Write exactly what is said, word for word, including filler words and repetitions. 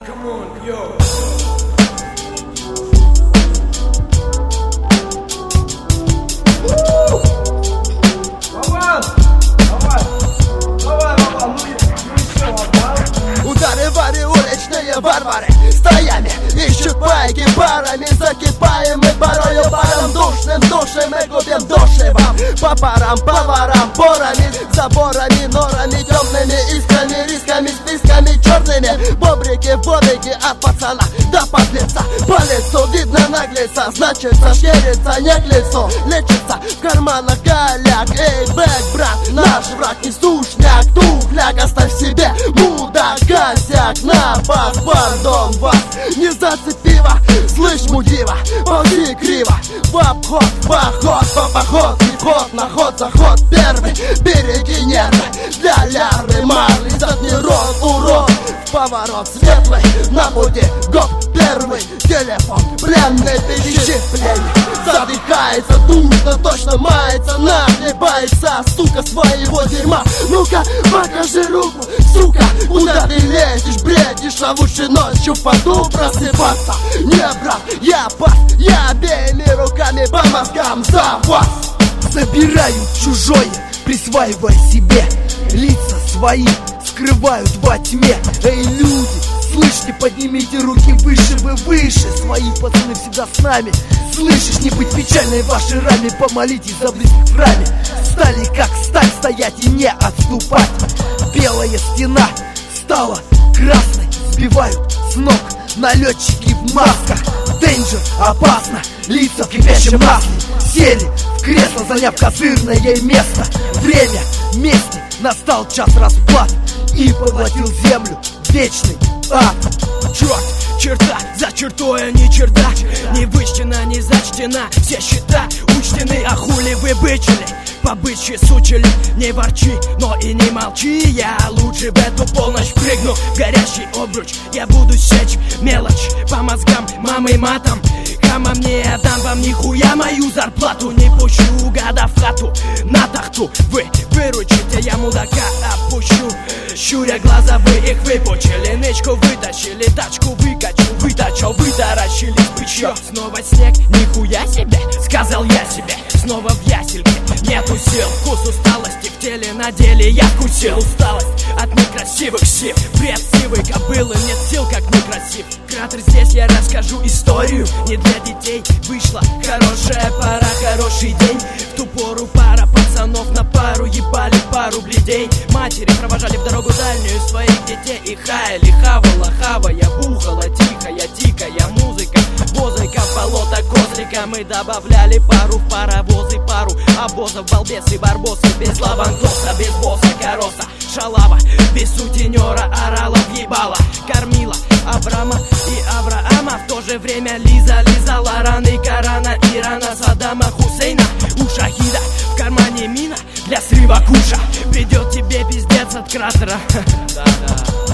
come on, yo. Удары-вары, уличные варвары стоями ищут пайки парами. Закипаем мы порою паром душным душем. Мы губим души вам по парам, поварам, порами, заборами, норами, темными искрами, рисками, списками черными. Бобрики, бобрики от пацана до подлеца. По лицу видно наглеца, значит шерится не к лицу. Лечится в карманах голяк. Эй, бэк, брат, наш враг не сушняк. Тухляк, оставь себе мудак. Косяк на бас, пардон, вас не зацепила. Слышь, мудила, ползи криво. В обход, в поход, по поход, не вход, на ход, заход первый. Береги нервы для лярвы, марли, задний рот, урод. В поворот светлый, на пути, гоп первый. Телефон, пленный, тысячи пленник. Задыхается, душно, точно мается. Нахлебается, сука, своего дерьма. Ну-ка, покажи руку, сука. Куда ты лезешь, бредишь, а лучше ночью в поду просыпаться. Не, брат, я пас, я обеими руками по мозгам за вас. Забираю чужое, присваивая себе. Лица свои скрывают во тьме. Эй, люди, слышите, поднимите руки выше, вы выше. Свои пацаны всегда с нами. Слышишь, не быть печальной в вашей раме. Помолитесь за близких в храме. Стали как сталь, стоять и не отступать. Белая стена стала красной. Сбивают с ног налетчики в масках. Дейнджер, опасно, лица в кипящем масле. Сели в кресло, заняв козырное место. Время вместе, настал час расплат. И поглотил землю вечный ад. Черт, черта, за чертой, а не черта. Не вычтена, не зачтена. Все счета учтены, а хули вы бычили. По бычьи сучили, не ворчи, но и не молчи. Я лучше в эту полночь прыгну в горящий обруч. Я буду сечь мелочь по мозгам, мамы матом. Кама мне отдам вам нихуя мою зарплату. Не пущу гада в хату, на тахту. Вы выручите, я мудака опущу. Щуря глаза, вы их выпучили. Нычку вытащили, тачку выкачу. Вытачу, вытаращились бычьё. Снова снег, нихуя себе, сказал я себе. Снова в ясельке, нету сил. Вкус усталости в теле, на деле я вкусил. Усталость от некрасивых сил. Бред сивой кобылы, нет сил, как некрасив. Кратер, здесь я расскажу историю. Не для детей вышла хорошая пора, хороший день. В ту пору пара пацанов на пару ебали пару бледей. Матери провожали в дорогу дальнюю своих детей. И хаяли, хавала, хавая, бухала, тихая, дикая музыка. Возыка, болото, козлика. Мы добавляли пару в паровозы, пару обозов, балбесы, барбосы. Без лавантоса, без босса, короса, шалава. Без сутенера, орала, въебала. Кормила Абрама и Авраама. В то же время Лиза лизала раны Корана, Ирана, Саддама, Хусейна. У шахида в кармане мина для срыва куша. Придет тебе пиздец от кратера. Да-да.